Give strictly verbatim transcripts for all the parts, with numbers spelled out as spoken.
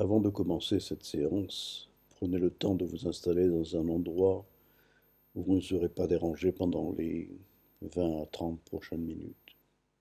Avant de commencer cette séance, prenez le temps de vous installer dans un endroit où vous ne serez pas dérangé pendant les vingt à trente prochaines minutes.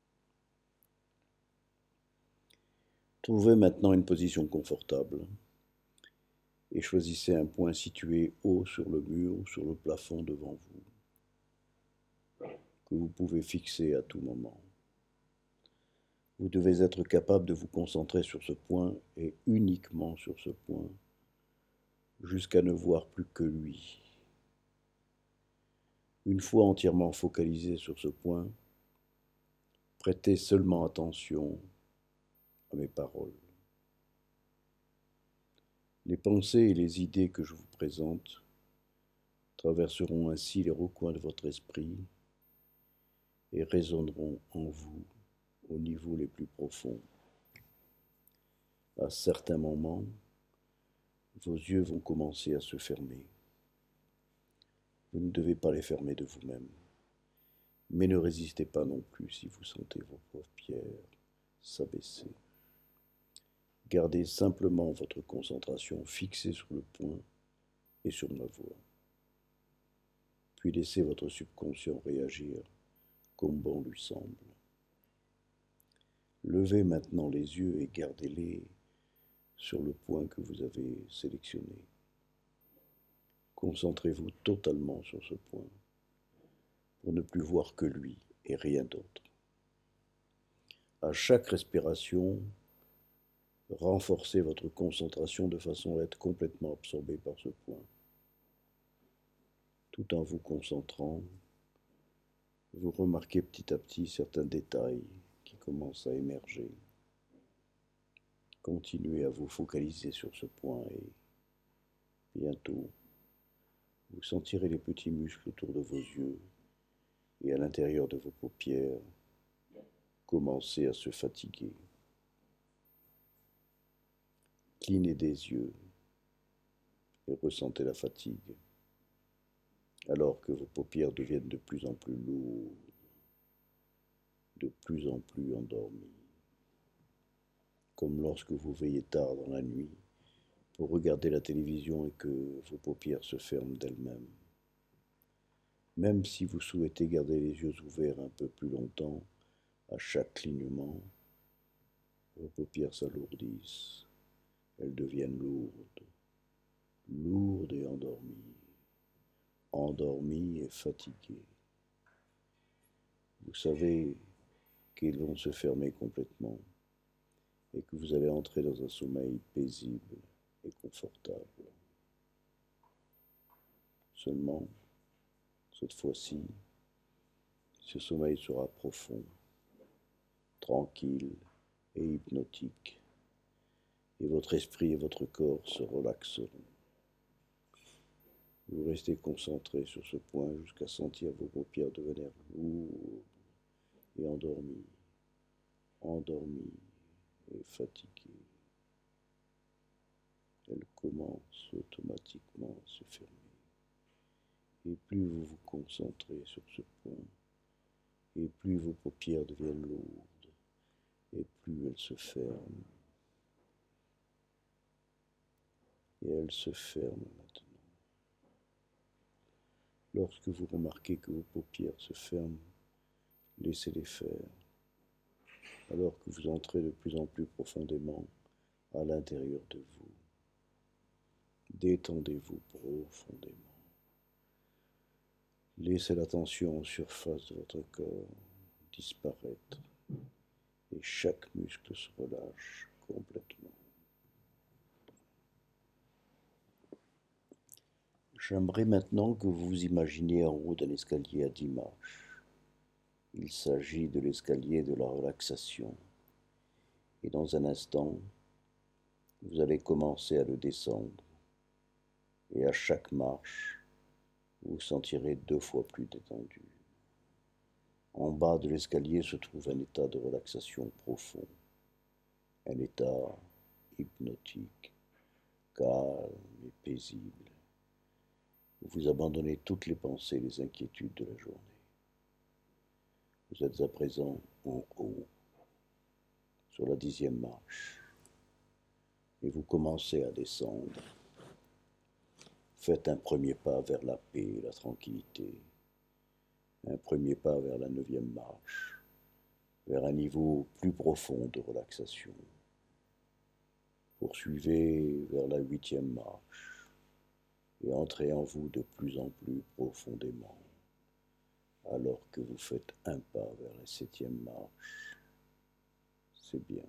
Trouvez maintenant une position confortable et choisissez un point situé haut sur le mur ou sur le plafond devant vous, que vous pouvez fixer à tout moment. Vous devez être capable de vous concentrer sur ce point et uniquement sur ce point, jusqu'à ne voir plus que lui. Une fois entièrement focalisé sur ce point, prêtez seulement attention à mes paroles. Les pensées et les idées que je vous présente traverseront ainsi les recoins de votre esprit et résonneront en vous au niveau les plus profonds. À certains moments, vos yeux vont commencer à se fermer. Vous ne devez pas les fermer de vous-même, mais ne résistez pas non plus si vous sentez vos paupières s'abaisser. Gardez simplement votre concentration fixée sur le point et sur ma voix. Puis laissez votre subconscient réagir comme bon lui semble. Levez maintenant les yeux et gardez-les sur le point que vous avez sélectionné. Concentrez-vous totalement sur ce point pour ne plus voir que lui et rien d'autre. À chaque respiration, renforcez votre concentration de façon à être complètement absorbé par ce point. Tout en vous concentrant, vous remarquez petit à petit certains détails qui commencent à émerger. Continuez à vous focaliser sur ce point et bientôt, vous sentirez les petits muscles autour de vos yeux et à l'intérieur de vos paupières commencer à se fatiguer. Clignez des yeux et ressentez la fatigue, alors que vos paupières deviennent de plus en plus lourdes, de plus en plus endormies, comme lorsque vous veillez tard dans la nuit pour regarder la télévision et que vos paupières se ferment d'elles-mêmes. Même si vous souhaitez garder les yeux ouverts un peu plus longtemps, à chaque clignement, vos paupières s'alourdissent, elles deviennent lourdes, lourdes et endormies, endormies et fatiguées. Vous savez qu'ils vont se fermer complètement et que vous allez entrer dans un sommeil paisible et confortable. Seulement, cette fois-ci, ce sommeil sera profond, tranquille et hypnotique, et votre esprit et votre corps se relaxeront. Vous restez concentré sur ce point jusqu'à sentir vos paupières devenir lourdes et endormies, endormies et fatiguées. Elles commencent automatiquement à se fermer. Et plus vous vous concentrez sur ce point, et plus vos paupières deviennent lourdes, et plus elles se ferment. Et elles se ferment maintenant. Lorsque vous remarquez que vos paupières se ferment, laissez-les faire, alors que vous entrez de plus en plus profondément à l'intérieur de vous. Détendez-vous profondément. Laissez la tension en surface de votre corps disparaître et chaque muscle se relâche complètement. J'aimerais maintenant que vous vous imaginiez en haut d'un escalier à dix marches. Il s'agit de l'escalier de la relaxation. Et dans un instant, vous allez commencer à le descendre. Et à chaque marche, vous vous sentirez deux fois plus détendu. En bas de l'escalier se trouve un état de relaxation profond, un état hypnotique, calme et paisible, où vous abandonnez toutes les pensées et les inquiétudes de la journée. Vous êtes à présent en haut, sur la dixième marche. et vous commencez à descendre. Faites un premier pas vers la paix et la tranquillité, un premier pas vers la neuvième marche, vers un niveau plus profond de relaxation. Poursuivez vers la huitième marche et entrez en vous de plus en plus profondément, alors que vous faites un pas vers la septième marche. C'est bien.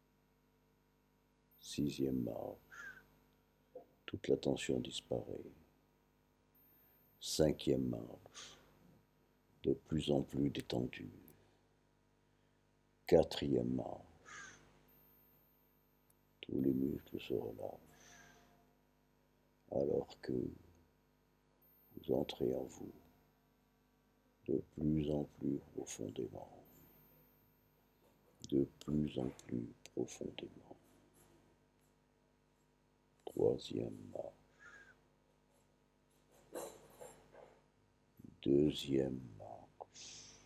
Sixième marche, toute la tension disparaît. Cinquième marche, de plus en plus détendue. Quatrième marche, tous les muscles se relâchent, alors que vous entrez en vous de plus en plus profondément, de plus en plus profondément. Troisième marche, deuxième marche,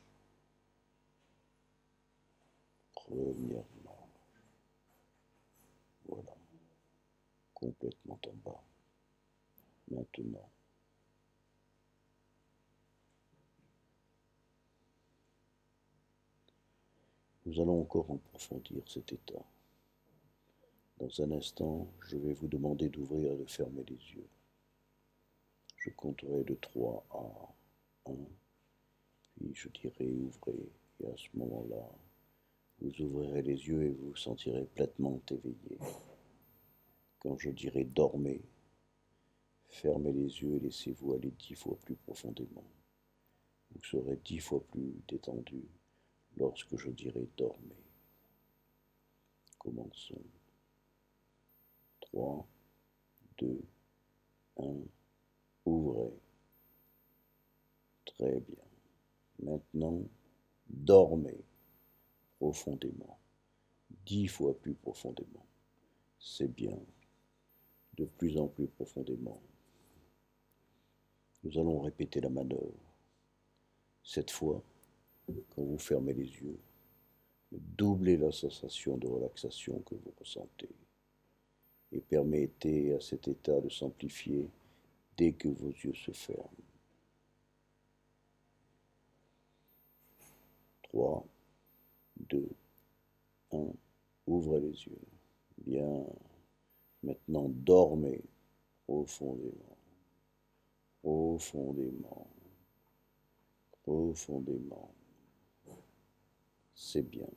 première marche, voilà, complètement en bas. Maintenant, nous allons encore approfondir cet état. Dans un instant, je vais vous demander d'ouvrir et de fermer les yeux. Je compterai de trois à un, puis je dirai ouvrez, et à ce moment-là, vous ouvrirez les yeux et vous vous sentirez pleinement éveillé. Quand je dirai dormez, fermez les yeux et laissez-vous aller dix fois plus profondément. Vous serez dix fois plus détendu lorsque je dirai dormez. Commençons. trois, deux, un, ouvrez. Très bien. Maintenant, dormez profondément, dix fois plus profondément. C'est bien, de plus en plus profondément. Nous allons répéter la manœuvre. Cette fois, quand vous fermez les yeux, doublez la sensation de relaxation que vous ressentez et permettez à cet état de s'amplifier dès que vos yeux se ferment. trois, deux, un, ouvrez les yeux. Bien, maintenant dormez profondément, profondément, profondément. C'est bien.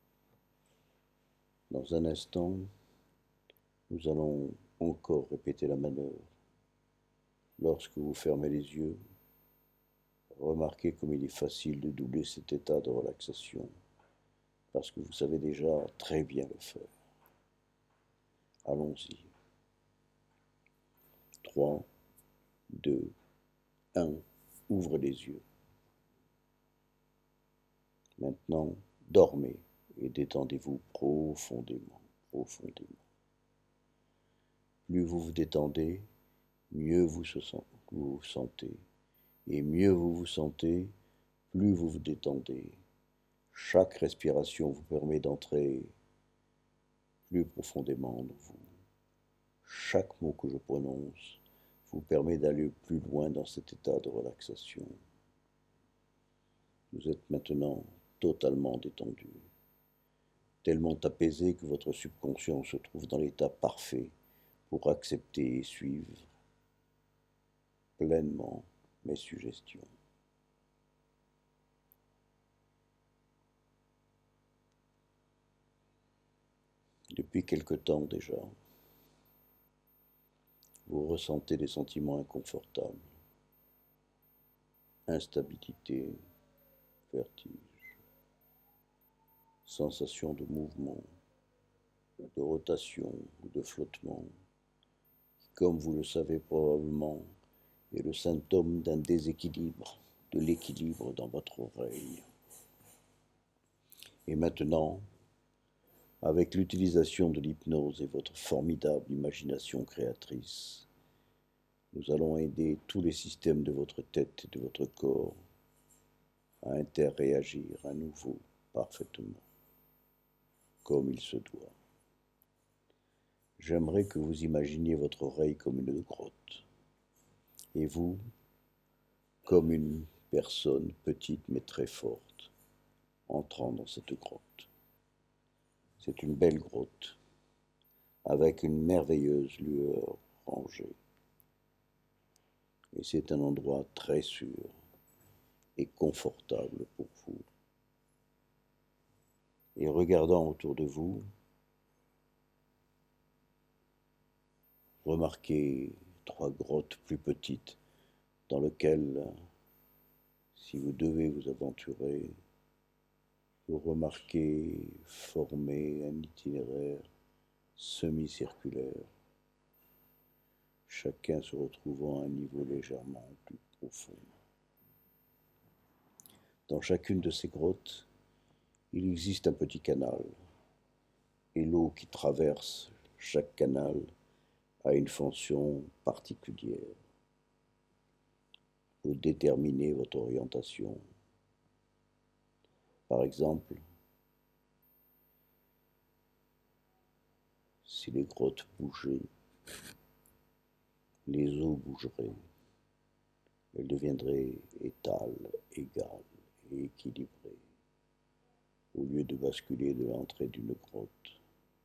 Dans un instant, nous allons encore répéter la manœuvre. Lorsque vous fermez les yeux, remarquez comme il est facile de doubler cet état de relaxation, parce que vous savez déjà très bien le faire. Allons-y. trois, deux, un, ouvrez les yeux. Maintenant, dormez et détendez-vous profondément, profondément. Plus vous vous détendez, mieux vous vous sentez. Et mieux vous vous sentez, plus vous vous détendez. Chaque respiration vous permet d'entrer plus profondément en vous. Chaque mot que je prononce vous permet d'aller plus loin dans cet état de relaxation. Vous êtes maintenant totalement détendu, tellement apaisé que votre subconscient se trouve dans l'état parfait pour accepter et suivre pleinement mes suggestions. Depuis quelque temps déjà, vous ressentez des sentiments inconfortables, instabilité, vertige, sensation de mouvement, de rotation ou de flottement, qui, comme vous le savez probablement, est le symptôme d'un déséquilibre, de l'équilibre dans votre oreille. Et maintenant, avec l'utilisation de l'hypnose et votre formidable imagination créatrice, nous allons aider tous les systèmes de votre tête et de votre corps à interréagir à nouveau parfaitement, comme il se doit. J'aimerais que vous imaginiez votre oreille comme une grotte, et vous comme une personne petite mais très forte, entrant dans cette grotte. C'est une belle grotte, avec une merveilleuse lueur rangée. Et c'est un endroit très sûr et confortable pour vous. Et regardant autour de vous, remarquez trois grottes plus petites dans lesquelles, si vous devez vous aventurer, vous remarquez former un itinéraire semi-circulaire, chacun se retrouvant à un niveau légèrement plus profond. Dans chacune de ces grottes, il existe un petit canal, et l'eau qui traverse chaque canal a une fonction particulière pour déterminer votre orientation. Par exemple, si les grottes bougeaient, les eaux bougeraient. Elles deviendraient étales, égales et équilibrées, au lieu de basculer de l'entrée d'une grotte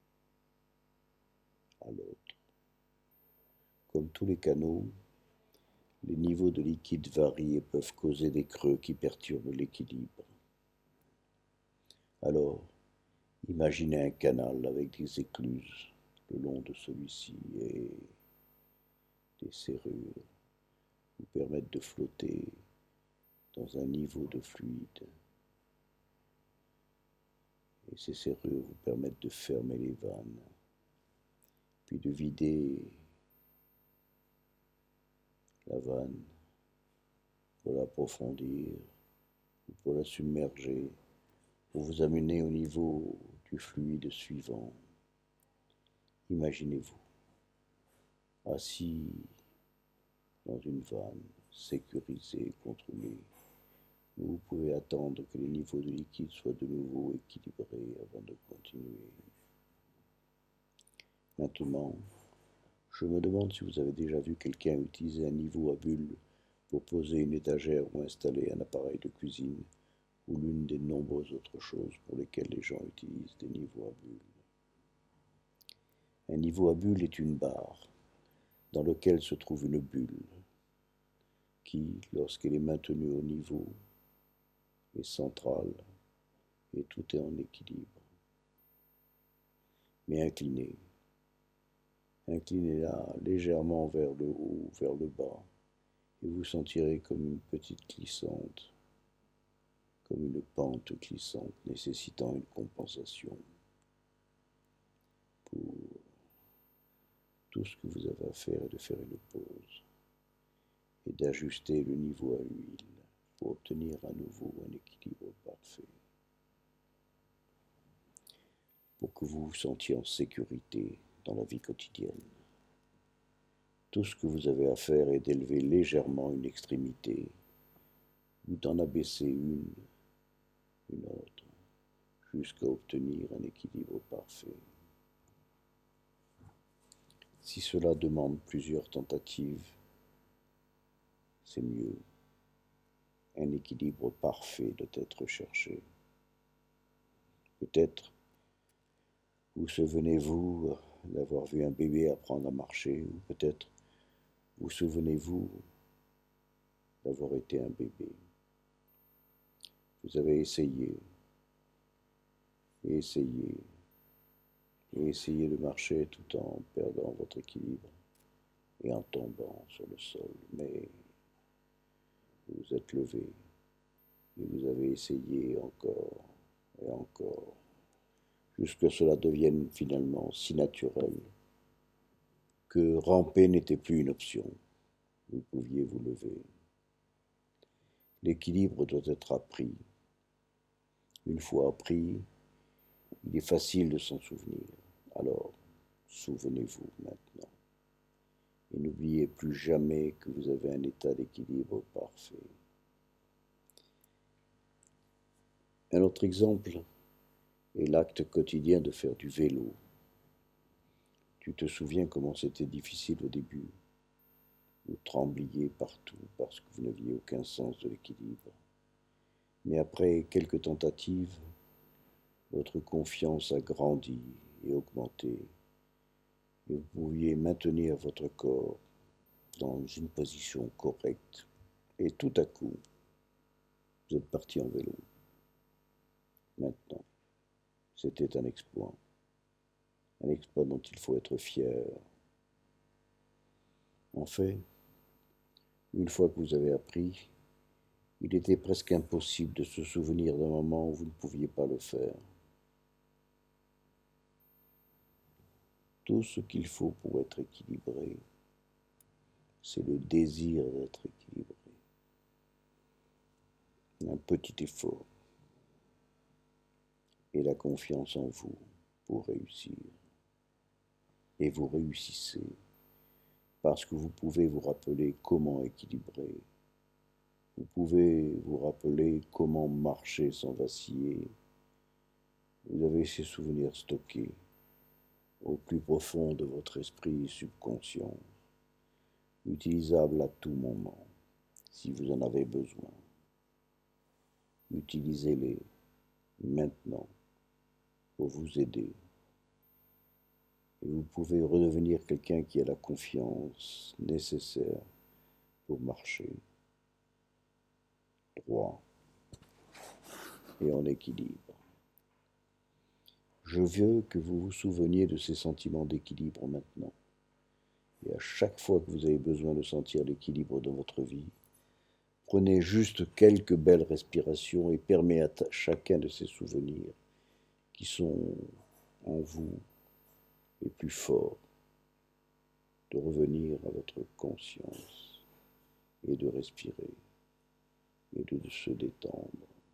à l'autre. Comme tous les canaux, les niveaux de liquide varient et peuvent causer des creux qui perturbent l'équilibre. Alors, imaginez un canal avec des écluses le long de celui-ci et des serrures vous permettent de flotter dans un niveau de fluide. Et ces serrures vous permettent de fermer les vannes, puis de vider la vanne pour l'approfondir ou pour la submerger, pour vous amener au niveau du fluide suivant. Imaginez-vous assis dans une vanne sécurisée, contrôlée, où vous pouvez attendre que les niveaux de liquide soient de nouveau équilibrés avant de continuer. Maintenant, je me demande si vous avez déjà vu quelqu'un utiliser un niveau à bulles pour poser une étagère ou installer un appareil de cuisine ou l'une des nombreuses autres choses pour lesquelles les gens utilisent des niveaux à bulles. Un niveau à bulles est une barre dans laquelle se trouve une bulle qui, lorsqu'elle est maintenue au niveau, est centrale et tout est en équilibre. Mais inclinée, inclinez-la légèrement vers le haut ou vers le bas et vous sentirez comme une petite glissante, comme une pente glissante nécessitant une compensation. Pour tout ce que vous avez à faire est de faire une pause et d'ajuster le niveau à l'huile pour obtenir à nouveau un équilibre parfait. Pour que vous vous sentiez en sécurité dans la vie quotidienne. Tout ce que vous avez à faire est d'élever légèrement une extrémité ou d'en abaisser une, une autre, jusqu'à obtenir un équilibre parfait. Si cela demande plusieurs tentatives, c'est mieux. Un équilibre parfait doit être cherché. Peut-être vous souvenez-vous d'avoir vu un bébé apprendre à marcher, ou peut-être vous souvenez-vous d'avoir été un bébé. Vous avez essayé, et essayé, et essayé de marcher tout en perdant votre équilibre et en tombant sur le sol, mais vous vous êtes levé et vous avez essayé encore et encore, jusque cela devienne finalement si naturel que ramper n'était plus une option. Vous pouviez vous lever. L'équilibre doit être appris. Une fois appris, il est facile de s'en souvenir. Alors, souvenez-vous maintenant. Et n'oubliez plus jamais que vous avez un état d'équilibre parfait. Un autre exemple est l'acte quotidien de faire du vélo. Tu te souviens comment c'était difficile au début. Vous trembliez partout parce que vous n'aviez aucun sens de l'équilibre. Mais après quelques tentatives, votre confiance a grandi et augmenté, et vous pouviez maintenir votre corps dans une position correcte. Et tout à coup, vous êtes parti en vélo. Maintenant, c'était un exploit. Un exploit dont il faut être fier. En fait, une fois que vous avez appris, il était presque impossible de se souvenir d'un moment où vous ne pouviez pas le faire. Tout ce qu'il faut pour être équilibré, c'est le désir d'être équilibré. Un petit effort et la confiance en vous pour réussir. Et vous réussissez parce que vous pouvez vous rappeler comment équilibrer. Vous pouvez vous rappeler comment marcher sans vaciller. Vous avez ces souvenirs stockés au plus profond de votre esprit subconscient, utilisables à tout moment, si vous en avez besoin. Utilisez-les maintenant pour vous aider. Et vous pouvez redevenir quelqu'un qui a la confiance nécessaire pour marcher droit et en équilibre. Je veux que vous vous souveniez de ces sentiments d'équilibre maintenant. Et à chaque fois que vous avez besoin de sentir l'équilibre dans votre vie, prenez juste quelques belles respirations et permettez à chacun de ces souvenirs qui sont en vous les plus forts de revenir à votre conscience et de respirer et de se détendre.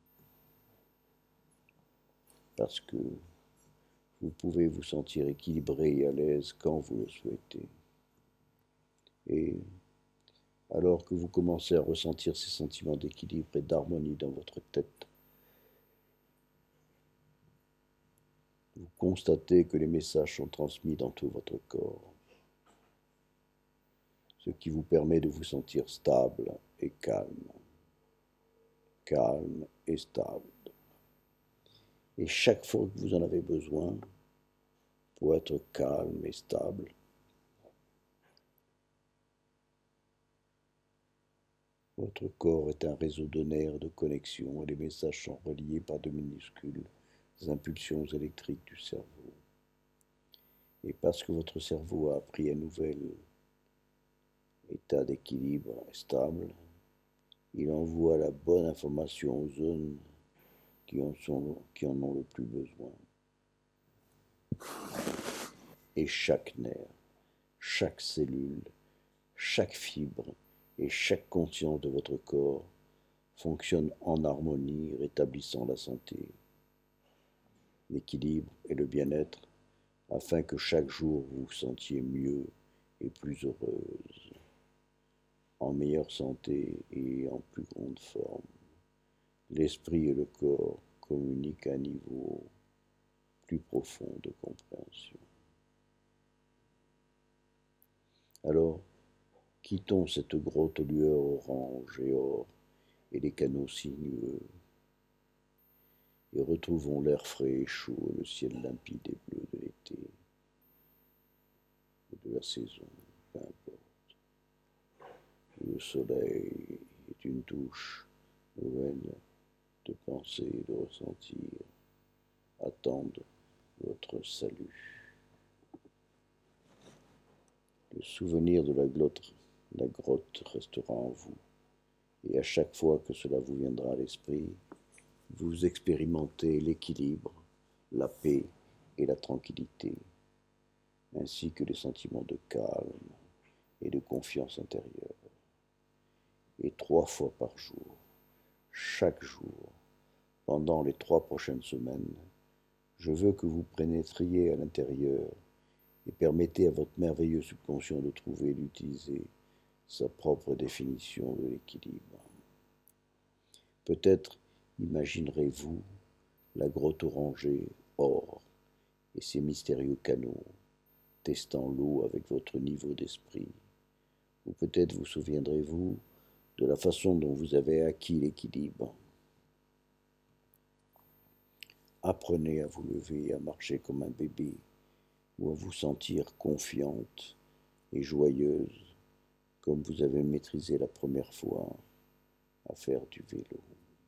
Parce que vous pouvez vous sentir équilibré et à l'aise quand vous le souhaitez. Et alors que vous commencez à ressentir ces sentiments d'équilibre et d'harmonie dans votre tête, vous constatez que les messages sont transmis dans tout votre corps, ce qui vous permet de vous sentir stable et calme, calme et stable. Et chaque fois que vous en avez besoin, pour être calme et stable, votre corps est un réseau de nerfs de connexion et les messages sont reliés par de minuscules impulsions électriques du cerveau. Et parce que votre cerveau a appris un nouvel état d'équilibre stable, il envoie la bonne information aux zones qui en, sont, qui en ont le plus besoin. Et chaque nerf, chaque cellule, chaque fibre et chaque conscience de votre corps fonctionne en harmonie, rétablissant la santé, l'équilibre et le bien-être, afin que chaque jour vous vous sentiez mieux et plus heureuse, en meilleure santé et en plus grande forme. L'esprit et le corps communiquent à un niveau plus profond de compréhension. Alors, quittons cette grotte aux lueurs orange et or et les canaux sinueux, et retrouvons l'air frais et chaud, le ciel limpide et bleu de l'été, et de la saison, peu importe. Le soleil est une douche nouvelle de pensée et de ressentir. Attendent votre salut. Le souvenir de la grotte, la grotte restera en vous, et à chaque fois que cela vous viendra à l'esprit, vous expérimentez l'équilibre, la paix et la tranquillité, ainsi que les sentiments de calme et de confiance intérieure. Et trois fois par jour, chaque jour, pendant les trois prochaines semaines, je veux que vous pénétriez à l'intérieur et permettez à votre merveilleux subconscient de trouver et d'utiliser sa propre définition de l'équilibre. Peut-être imaginerez-vous la grotte orangée or et ses mystérieux canaux, testant l'eau avec votre niveau d'esprit. Ou peut-être vous souviendrez-vous de la façon dont vous avez acquis l'équilibre. Apprenez à vous lever et à marcher comme un bébé, ou à vous sentir confiante et joyeuse, comme vous avez maîtrisé la première fois à faire du vélo.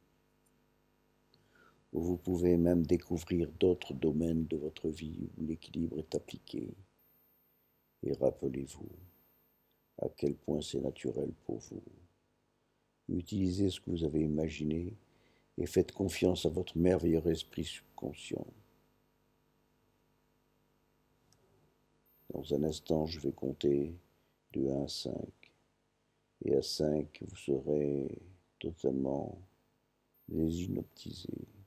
Vous pouvez même découvrir d'autres domaines de votre vie où l'équilibre est appliqué. Et rappelez-vous à quel point c'est naturel pour vous. Utilisez ce que vous avez imaginé et faites confiance à votre merveilleux esprit subconscient. Dans un instant, je vais compter de un à cinq. Et à cinq, vous serez totalement désinoptisé.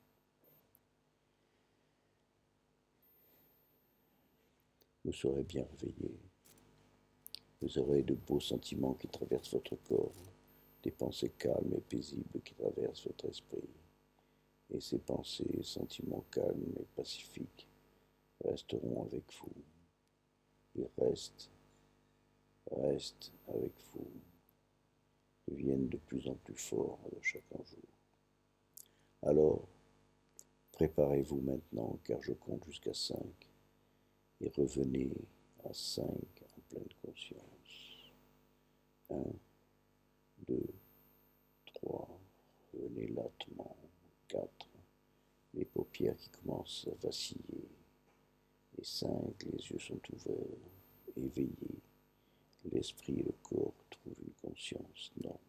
Vous serez bien réveillé. Vous aurez de beaux sentiments qui traversent votre corps, des pensées calmes et paisibles qui traversent votre esprit. Et ces pensées et sentiments calmes et pacifiques resteront avec vous. Ils restent, restent avec vous, deviennent de plus en plus forts de chaque jour. Alors, préparez-vous maintenant, car je compte jusqu'à cinq, et revenez à cinq en pleine conscience. un, deux, trois, revenez lentement. quatre, les paupières qui commencent à vaciller. Et cinq, les yeux sont ouverts, éveillés. L'esprit et le corps trouvent une conscience normale.